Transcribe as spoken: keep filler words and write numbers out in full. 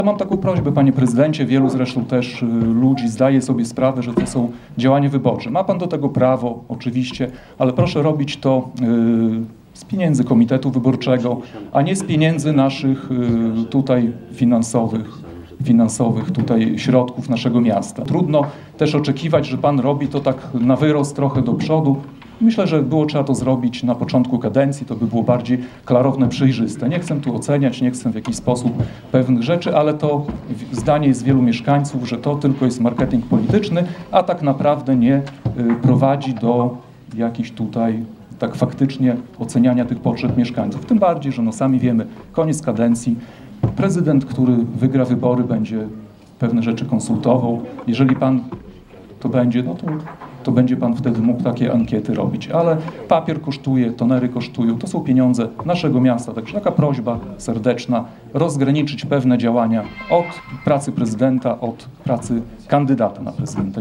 Mam taką prośbę, panie prezydencie, wielu zresztą też y, ludzi zdaje sobie sprawę, że to są działania wyborcze. Ma pan do tego prawo, oczywiście, ale proszę robić to y, z pieniędzy Komitetu Wyborczego, a nie z pieniędzy naszych y, tutaj finansowych, finansowych tutaj środków naszego miasta. Trudno też oczekiwać, że pan robi to tak na wyrost trochę do przodu. Myślę, że było trzeba to zrobić na początku kadencji, to by było bardziej klarowne, przejrzyste. Nie chcę tu oceniać, nie chcę w jakiś sposób pewnych rzeczy, ale to zdanie jest wielu mieszkańców, że to tylko jest marketing polityczny, a tak naprawdę nie y, prowadzi do jakichś tutaj tak faktycznie oceniania tych potrzeb mieszkańców. Tym bardziej, że no sami wiemy, koniec kadencji, prezydent, który wygra wybory, będzie pewne rzeczy konsultował. Jeżeli pan to będzie, no to, to będzie pan wtedy mógł takie ankiety robić. Ale papier kosztuje, tonery kosztują, to są pieniądze naszego miasta. Także taka prośba serdeczna, rozgraniczyć pewne działania od pracy prezydenta, od pracy kandydata na prezydenta.